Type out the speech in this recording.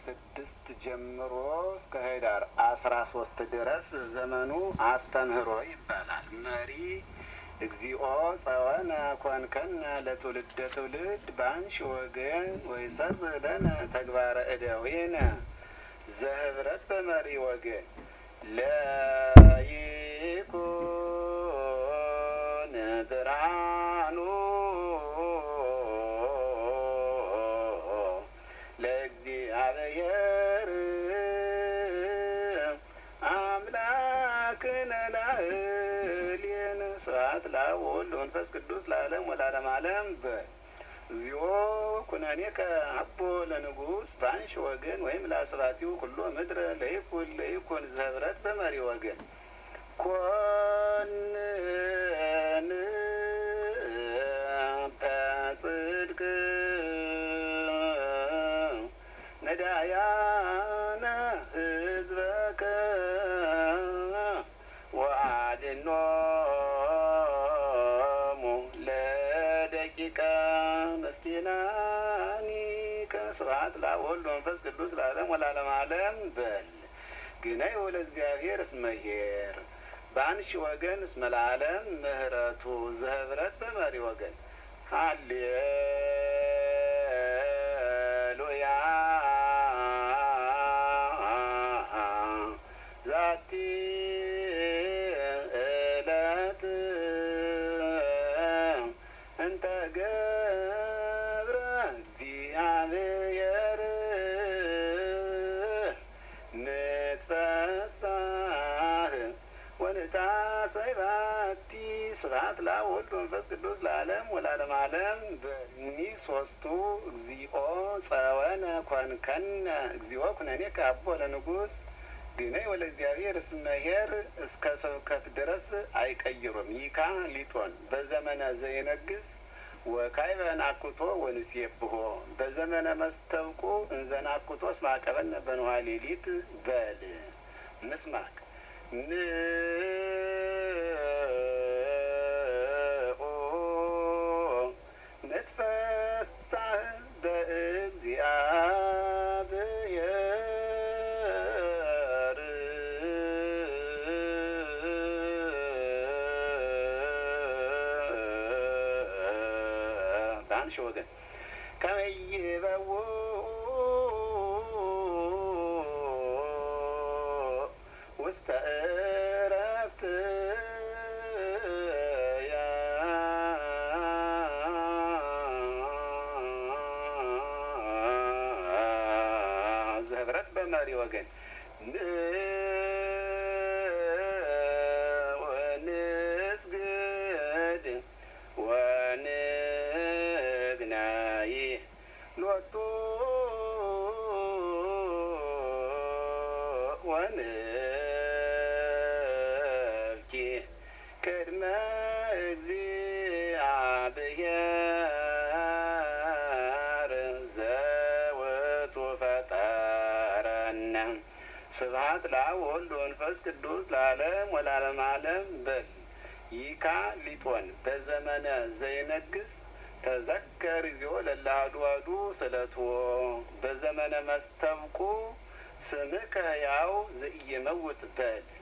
6 ጀምሮ እስከ ህዳር 13 ድረስ ዘመኑ አስተምህሮ ይባላል። መሪ እግዚኦ ጸወነ ኮንከነ ለትውልደ ትውልድ በአንሺ ወገን ወይሰር ለነ ተግባረ እደዊነ ዘህብረት በመሪ ወገን ለይኩን ብርሃኑ ለእግዚአብሔር አምላክነ ላዕሌነ ስብሐት ለአብ ወወልድ ወመንፈስ ቅዱስ ለዓለም ወለዓለመ ዓለም በል። እግዚኦ ኩነኔከ አቦ ለንጉሥ በአንሺ ወገን ወይም ለአስባቲሁ ኩሎ ምድረ ለይኩን ዘህብረት በመሪ ወገን ኮንን በጽድቅ ነዳያነ ህዝበከ ወአድኅኖሙ ለደቂቀ ምስኪናኒከ ስብሐት ለአብ ወወልድ ወመንፈስ ቅዱስ ለዓለም ወለዓለመ ዓለም በል። ግነዩ ለእግዚአብሔር እስመ ኄር በአንሺ ወገን እስመ ለዓለም ምህረቱ ዘህብረት በመሪ ወገን ሃሌሉያ ዛቲ ዕለት እንተ ገብረ እግዚአብሔር ንትፈሳህ ወንታሰይ ባቲ ስብሐት ለአብ ወወልድ ወመንፈስ ቅዱስ ለዓለም ወለዓለመ ዓለም። በእኒህ ሦስቱ እግዚኦ ጸወነ ኮንከነ እግዚኦ ኩነኔከ አቦ ለንጉሥ ግነዩ ለእግዚአብሔር እስመ ኄር እስከ ስብከት ድረስ አይቀይሩም። ይካ ሊጦን በዘመነ ዘይነግስ ወካዕበ ናኩቶ ወንሴብሖ በዘመነ መስተብቁ እንዘ ናኩቶ እስመ አቀበነ በንዋየ ሌሊት በል። ምስማክ ንዑ ንትፈሳህ በእግዚአብሔር በአንሺ ወገን ከመ ይበውዑ ውስተ ዕረፍት ዘህብረት በመሪ ወገን ወንስግድ ወንግናይ ሎቱ ወንብኪ ቅድመ እግዚአብሔር ዘውእቱ ፈጠረነ ስብሐት ለአብ ወወልድ ወመንፈስ ቅዱስ ለዓለም ወለዓለመ ዓለም በል። ይካ ሊጦን በዘመነ ዘይነግስ ተዘከር እግዚኦ ለእለ አሐዱ አሐዱ ስእለትዎ በዘመነ መስተብቁ ስምከ ሕያው ዘኢይመውት በል።